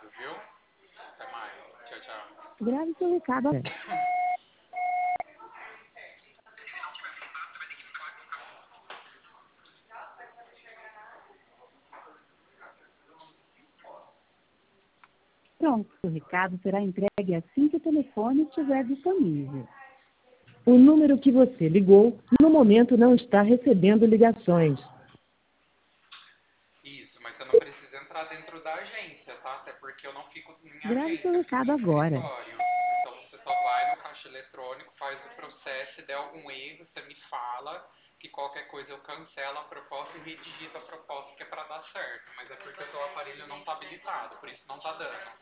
Obrigado, viu? Até mais. Tchau, tchau. Grave seu recado. Pronto, o recado será entregue assim que o telefone estiver disponível. O número que você ligou, no momento não está recebendo ligações. Isso, mas você não precisa entrar dentro da agência, tá? Até porque eu não fico em Grave seu agência, eu fico recado em agora. escritório. Então você só vai no caixa eletrônico, faz o processo, se der algum erro, você me fala que qualquer coisa eu cancelo a proposta e redigito a proposta que é para dar certo. Mas é porque o seu aparelho não está habilitado, por isso não está dando.